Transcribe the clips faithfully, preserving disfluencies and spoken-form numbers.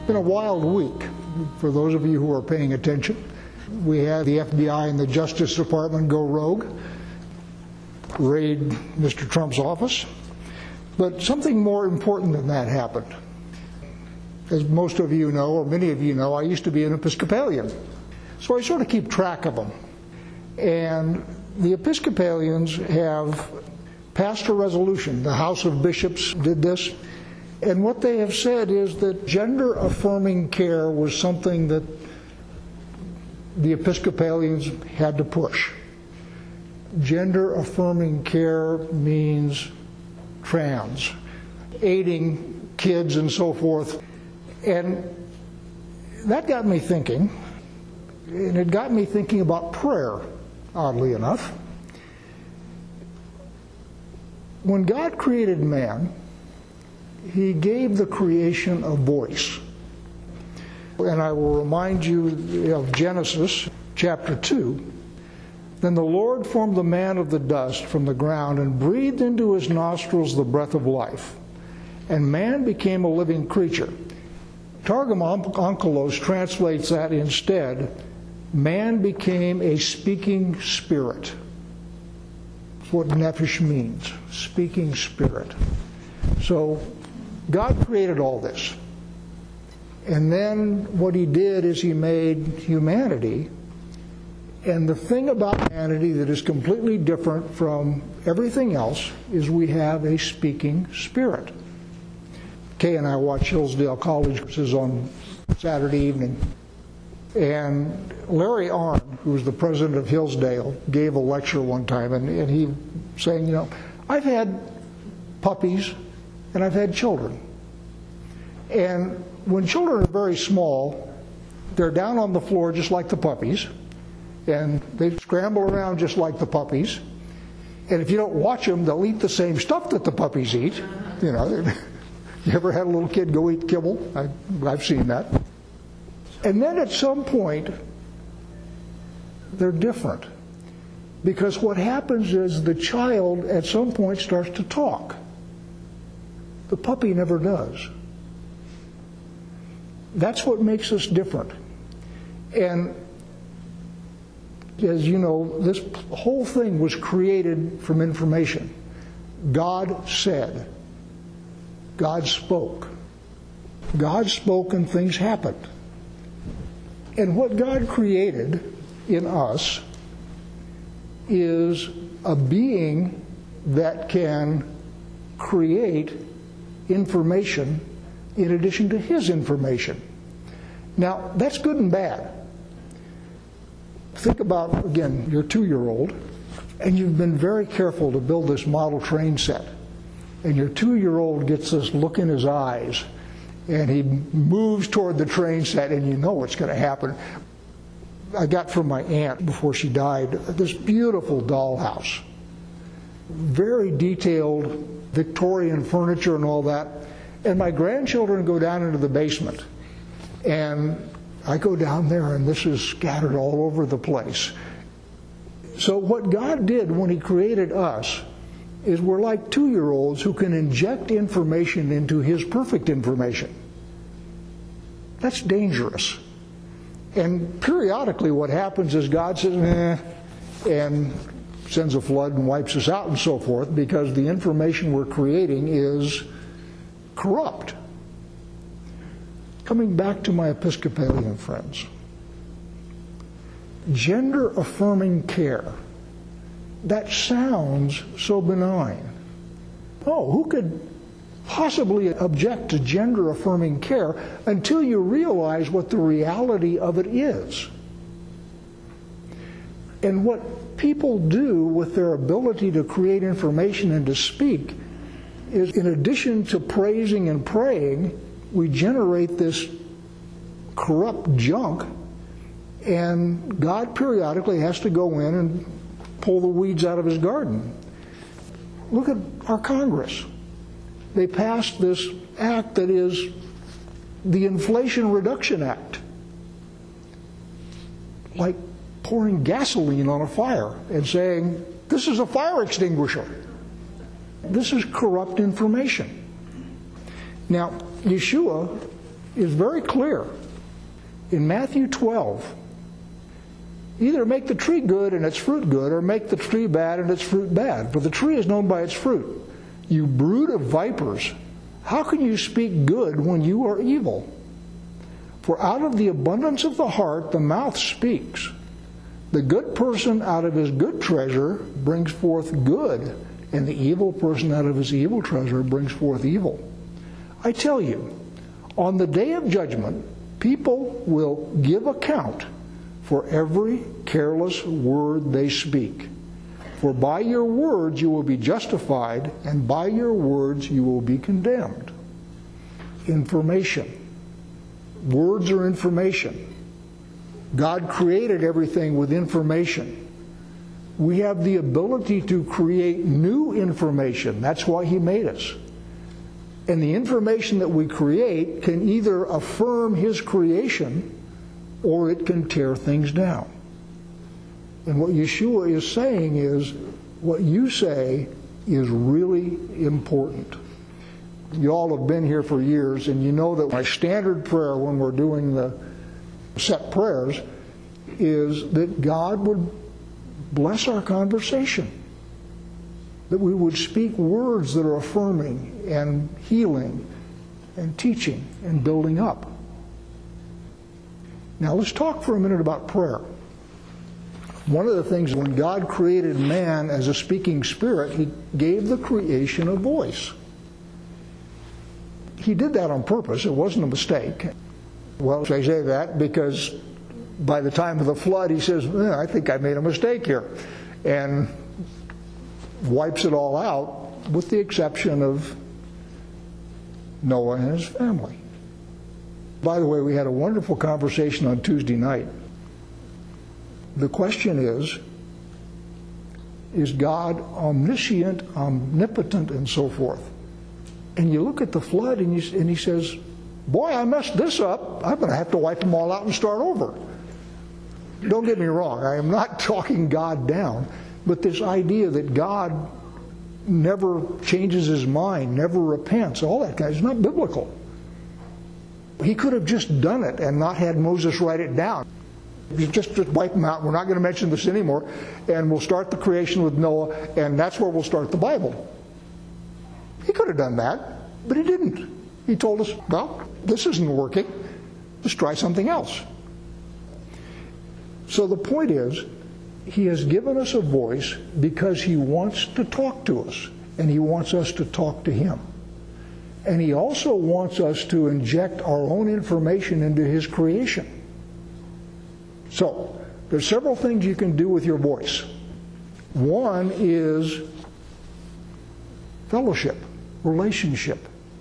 been a wild week for those of you who are paying attention. We had the F B I and the Justice Department go rogue, raid Mister Trump's office. But something more important than that happened. As most of you know, or many of you know, I used to be an Episcopalian. So I sort of keep track of them. And the Episcopalians have passed a resolution. The House of Bishops did this. And what they have said is that gender-affirming care was something that the Episcopalians had to push. Gender-affirming care means trans, aiding kids and so forth. And that got me thinking, and it got me thinking about prayer, oddly enough. When God created man, He gave the creation a voice. And I will remind you of Genesis chapter two. Then the Lord formed the man of the dust from the ground and breathed into his nostrils the breath of life. And man became a living creature. Targum Onkelos translates that instead, man became a speaking spirit. That's what nephesh means, speaking spirit. So God created all this. And then what He did is He made humanity. And the thing about humanity that is completely different from everything else is we have a speaking spirit. Kay and I watch Hillsdale College courses on Saturday evening. And Larry Arnn, who was the president of Hillsdale, gave a lecture one time, and, and he was saying, you know, I've had puppies and I've had children. And when children are very small, they're down on the floor just like the puppies. And they scramble around just like the puppies. And if you don't watch them, they'll eat the same stuff that the puppies eat. You know, you ever had a little kid go eat kibble? I, I've seen that. And then at some point, they're different. Because what happens is the child at some point starts to talk. The puppy never does. That's what makes us different. And as you know, this whole thing was created from information. God said. God spoke. God spoke and things happened. And what God created in us is a being that can create information in addition to His information. Now, that's good and bad. Think about, again, your two-year-old, and you've been very careful to build this model train set. And your two-year-old gets this look in his eyes, and he moves toward the train set, and you know what's going to happen. I got from my aunt, before she died, this beautiful dollhouse. Very detailed Victorian furniture and all that. And my grandchildren go down into the basement. And I go down there, and this is scattered all over the place. So what God did when He created us is we're like two-year-olds who can inject information into His perfect information. That's dangerous. And periodically what happens is God says, eh, and sends a flood and wipes us out and so forth, because the information we're creating is corrupt. Coming back to my Episcopalian friends, gender-affirming care, that sounds so benign. Oh, who could possibly object to gender-affirming care until you realize what the reality of it is? And what people do with their ability to create information and to speak is, in addition to praising and praying, we generate this corrupt junk, and God periodically has to go in and pull the weeds out of His garden. Look at our Congress. They passed this act that is the Inflation Reduction Act. Like pouring gasoline on a fire and saying, this is a fire extinguisher. This is corrupt information. Now, Yeshua is very clear. In Matthew twelve, either make the tree good and its fruit good, or make the tree bad and its fruit bad. For the tree is known by its fruit. You brood of vipers, how can you speak good when you are evil? For out of the abundance of the heart the mouth speaks. The good person out of his good treasure brings forth good, and the evil person out of his evil treasure brings forth evil. I tell you, on the day of judgment, people will give account for every careless word they speak. For by your words you will be justified, and by your words you will be condemned. Information. Words are information. God created everything with information. We have the ability to create new information. That's why He made us. And the information that we create can either affirm His creation or it can tear things down. And what Yeshua is saying is, what you say is really important. You all have been here for years, and you know that my standard prayer when we're doing the set prayers is that God would bless our conversation, that we would speak words that are affirming and healing and teaching and building up. Now let's talk for a minute about prayer. One of the things, when God created man as a speaking spirit, He gave the creation a voice. He did that on purpose. It wasn't a mistake. Well, I say that because by the time of the flood, He says, eh, I think I made a mistake here, and wipes it all out with the exception of Noah and his family. By the way, we had a wonderful conversation on Tuesday night. The question is, is God omniscient, omnipotent, and so forth? And you look at the flood and, you, and He says, boy, I messed this up. I'm going to have to wipe them all out and start over. Don't get me wrong. I am not talking God down. But this idea that God never changes His mind, never repents, all that kind is not biblical. He could have just done it and not had Moses write it down. Just, just wipe them out. We're not going to mention this anymore. And we'll start the creation with Noah, and that's where we'll start the Bible. He could have done that, but He didn't. He told us, well, this isn't working. Let's try something else. So the point is, He has given us a voice because He wants to talk to us, and He wants us to talk to Him. And He also wants us to inject our own information into His creation. So, there's several things you can do with your voice. One is fellowship, relationship.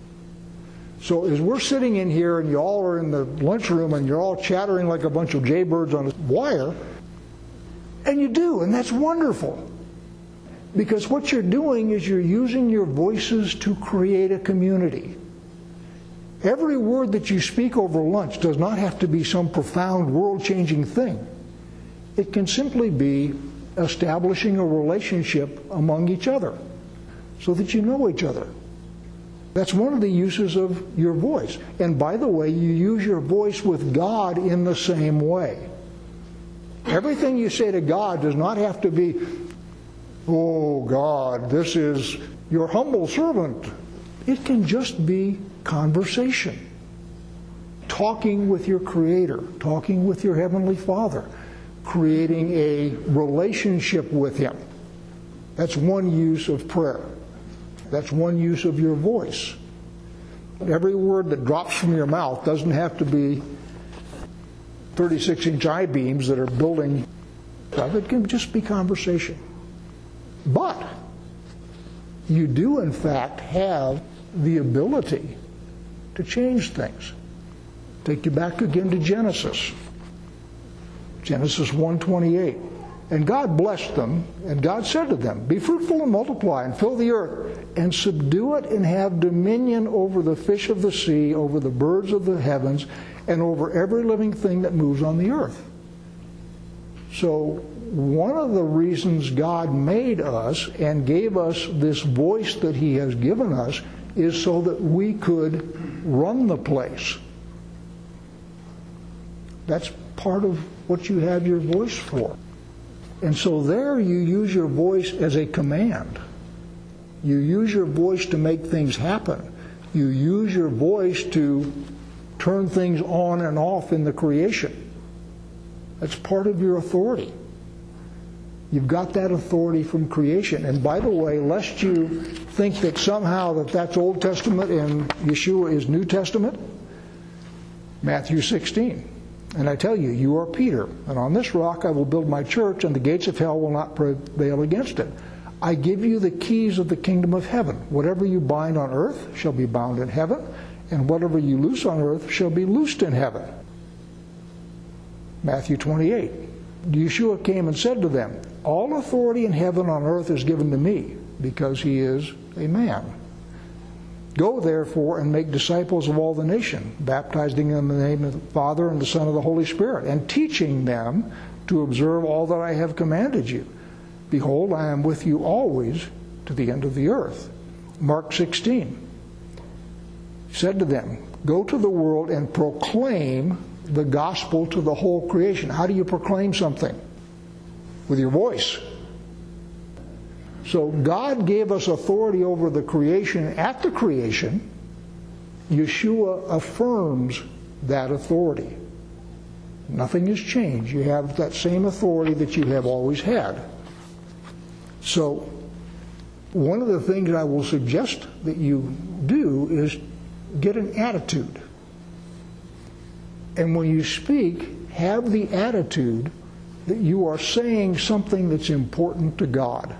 So as we're sitting in here and you all are in the lunchroom and you're all chattering like a bunch of jaybirds on a wire, and you do, and that's wonderful. Because what you're doing is you're using your voices to create a community. Every word that you speak over lunch does not have to be some profound world-changing thing. It can simply be establishing a relationship among each other so that you know each other. That's one of the uses of your voice. And by the way, you use your voice with God in the same way. Everything you say to God does not have to be, oh God, this is your humble servant. It can just be conversation. Talking with your Creator, talking with your Heavenly Father, creating a relationship with Him. That's one use of prayer. That's one use of your voice. Every word that drops from your mouth doesn't have to be thirty-six inch I-beams that are building. It can just be conversation. But you do, in fact, have the ability to change things. Take you back again to Genesis. Genesis one twenty-eight. And God blessed them, and God said to them, be fruitful and multiply, and fill the earth, and subdue it, and have dominion over the fish of the sea, over the birds of the heavens, and over every living thing that moves on the earth. So one of the reasons God made us and gave us this voice that He has given us is so that we could run the place. That's part of what you have your voice for. And so there you use your voice as a command. You use your voice to make things happen. You use your voice to turn things on and off in the creation. That's part of your authority. You've got that authority from creation. And by the way, lest you think that somehow that that's Old Testament and Yeshua is New Testament, Matthew sixteen. And I tell you, you are Peter, and on this rock I will build my church, and the gates of hell will not prevail against it. I give you the keys of the kingdom of heaven. Whatever you bind on earth shall be bound in heaven, and whatever you loose on earth shall be loosed in heaven. Matthew twenty-eight. Yeshua came and said to them, all authority in heaven and on earth is given to me, because he is a man. Go therefore and make disciples of all the nation, baptizing them in the name of the Father and the Son and the Holy Spirit, and teaching them to observe all that I have commanded you. Behold, I am with you always to the end of the earth. Mark sixteen. He said to them, go to the world and proclaim the gospel to the whole creation. How do you proclaim something? With your voice. So God gave us authority over the creation at the creation. Yeshua affirms that authority. Nothing has changed. You have that same authority that you have always had. So one of the things I will suggest that you do is get an attitude. And when you speak, have the attitude that you are saying something that's important to God.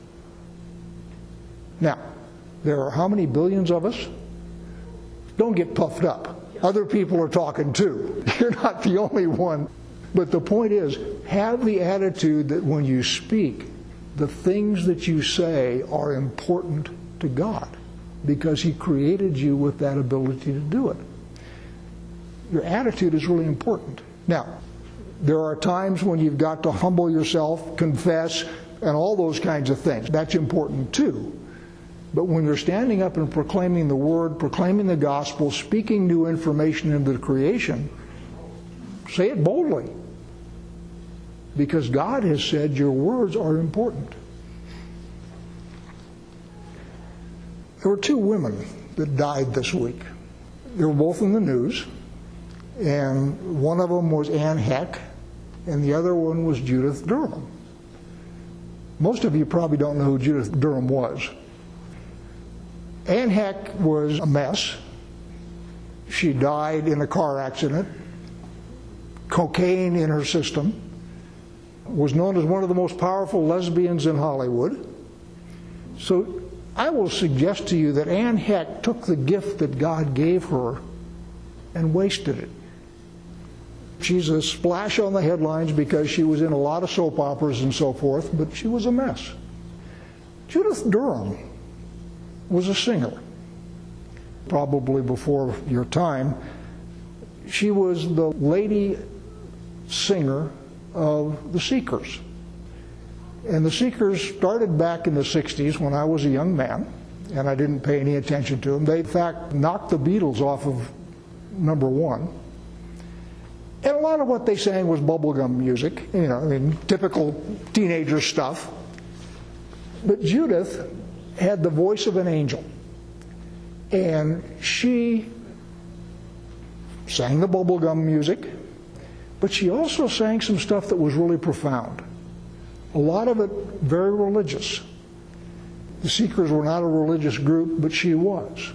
Now, there are how many billions of us? Don't get puffed up. Other people are talking too. You're not the only one. But the point is, have the attitude that when you speak, the things that you say are important to God, because he created you with that ability to do it. Your attitude is really important. Now, there are times when you've got to humble yourself, confess, and all those kinds of things. That's important too. But when you're standing up and proclaiming the word, proclaiming the gospel, speaking new information into the creation, say it boldly. Because God has said your words are important. There were two women that died this week. They were both in the news. And one of them was Ann Heck, and the other one was Judith Durham. Most of you probably don't know who Judith Durham was. Ann Heck was a mess. She died in a car accident. Cocaine in her system. Was known as one of the most powerful lesbians in Hollywood. So I will suggest to you that Ann Heck took the gift that God gave her and wasted it. She's a splash on the headlines because she was in a lot of soap operas and so forth, but she was a mess. Judith Durham was a singer, probably before your time. She was the lady singer of the Seekers. And the Seekers started back in the sixties when I was a young man, and I didn't pay any attention to them. They, in fact, knocked the Beatles off of number one. And a lot of what they sang was bubblegum music, you know, I mean, typical teenager stuff. But Judith had the voice of an angel. And she sang the bubblegum music, but she also sang some stuff that was really profound. A lot of it very religious. The Seekers were not a religious group, but she was.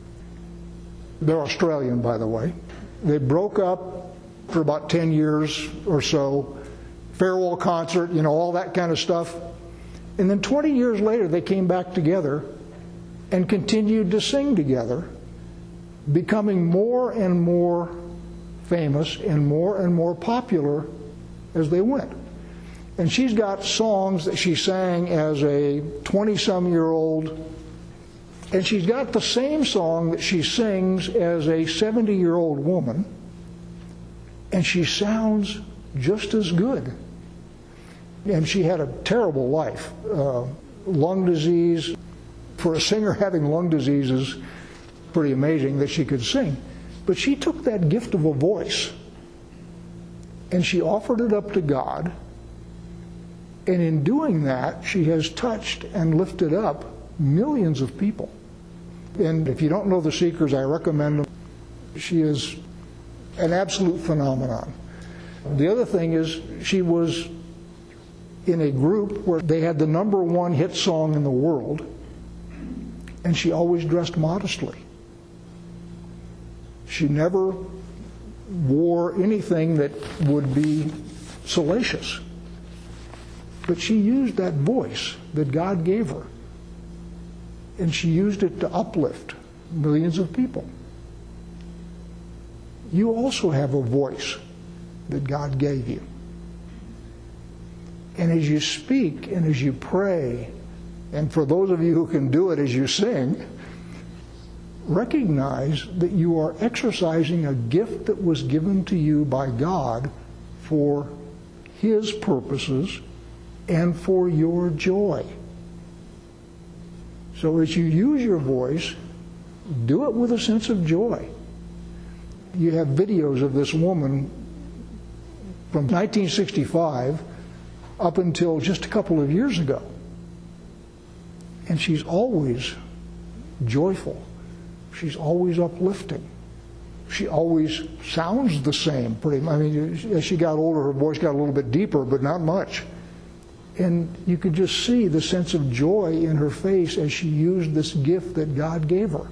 They're Australian, by the way. They broke up for about ten years or so. Farewell concert, you know, all that kind of stuff. And then twenty years later, they came back together and continued to sing together, becoming more and more famous and more and more popular as they went. And she's got songs that she sang as a twenty-some-year-old, and she's got the same song that she sings as a seventy-year-old woman, and she sounds just as good. And she had a terrible life. Uh, lung disease. For a singer, having lung disease is pretty amazing that she could sing. But she took that gift of a voice and she offered it up to God. And in doing that, she has touched and lifted up millions of people. And if you don't know the Seekers, I recommend them. She is an absolute phenomenon. The other thing is, she was in a group where they had the number one hit song in the world, and she always dressed modestly. She never wore anything that would be salacious. But she used that voice that God gave her, and she used it to uplift millions of people. You also have a voice that God gave you. And as you speak and as you pray, and for those of you who can do it as you sing, recognize that you are exercising a gift that was given to you by God for His purposes and for your joy. So as you use your voice, do it with a sense of joy. You have videos of this woman from nineteen sixty-five up until just a couple of years ago. And she's always joyful. She's always uplifting. She always sounds the same, pretty much. I mean, as she got older, her voice got a little bit deeper, but not much. And you could just see the sense of joy in her face as she used this gift that God gave her.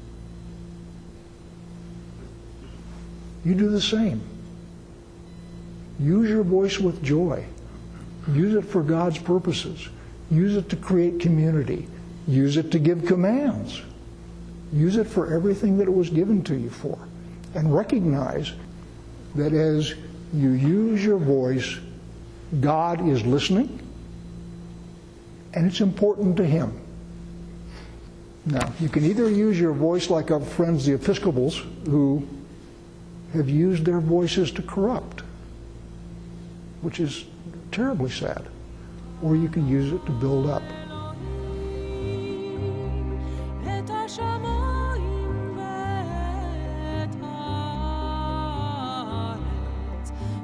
You do the same. Use your voice with joy. Use it for God's purposes. Use it to create community. Use it to give commands. Use it for everything that it was given to you for. And recognize that as you use your voice, God is listening, and it's important to Him. Now, you can either use your voice like our friends the Episcopals, who have used their voices to corrupt, which is terribly sad, or you can use it to build up.